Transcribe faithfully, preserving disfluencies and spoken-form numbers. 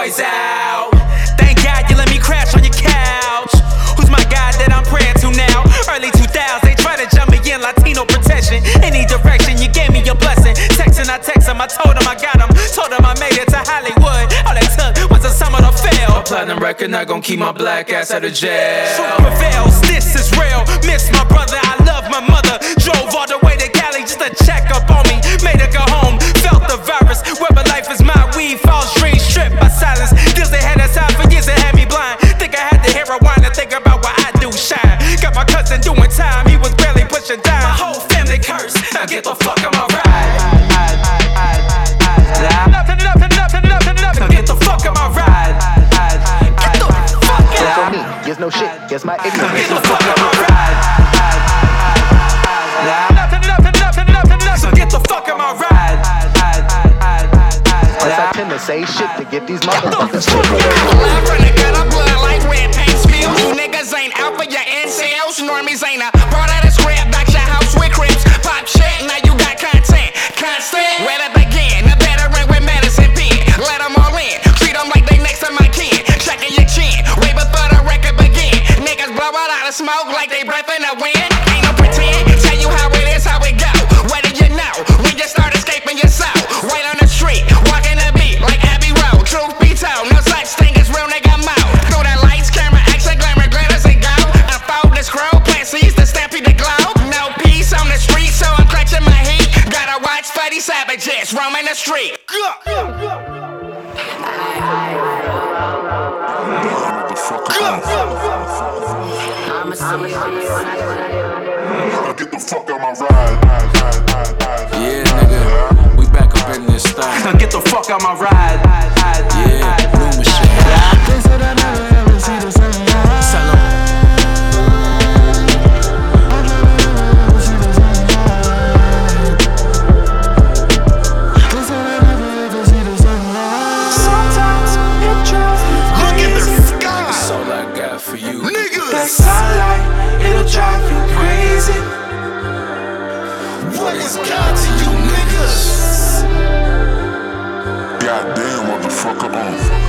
boys out. Thank God you let me crash on your couch. Who's my God that I'm praying to now? Early two thousands, they try to jump me in, Latino protection. Any direction, you gave me your blessing. Texting, I text him, I told him I got him. Told him I made it to Hollywood. All they took was a summer to fail. A platinum record not gon' keep my black ass out of jail. Super veils, this is real. Miss my brother, I love my mother. Drove all the way to Cali just to check up on me. Made her go home, felt the virus. Whether life is my weed, false dreams, stripped by silence. Deals they had aside for years that had me blind. Think I had to hear a whine to think about what I do shine. Got my cousin doing time, he was barely pushing down. My whole family cursed, now get the fuck on my ride. Turn it up, turn it up, turn it up, turn it up, now get the fuck on my ride. Get the fuck out. For me, guess no shit, guess my ignorance. Get the fuck on my ride. Turn it up, turn it up, turn it up, turn it up, so get the fuck on my ride. Plus I tend to say shit to get these motherfuckers shit. Blood from the gutter, blood like red paint spills. You niggas ain't out for your incels. Normies ain't a part of the script. Back your house with crips. Pop shit, now you got content. Constant, where to begin? A veteran with medicine pen. Let them all in. Treat them like they next to my kin. Checking your chin. Way before the record begin. Niggas blow out of smoke like they breath in the wind. Ain't no pretend. Tell you how it is, how it go. What do you know? When you start escaping yourself. Right on the street. Walking the beat like Abbey Road. Truth be told, no such thing as real nigga mode. Through the lights, camera, action, glamour, glitters and go. Unfold the scroll, plant seeds to stampede the globe. No peace on the street, so I'm clutching my heat. Gotta watch Fuddy Savages roaming the street. I'ma see Get the fuck out my ride. Yeah, nigga, we back up in this style. Now get the fuck out my ride. Yeah, blue machine. They said I never ever see the sunlight. Sell 'em. I never ever see the sunlight. They said I never ever see the sunlight. Sometimes it drives me Look at the crazy. sky. That's all I got for you. The sunlight, it'll drive you crazy. What is God to you niggas? Goddamn, motherfucker. Uh.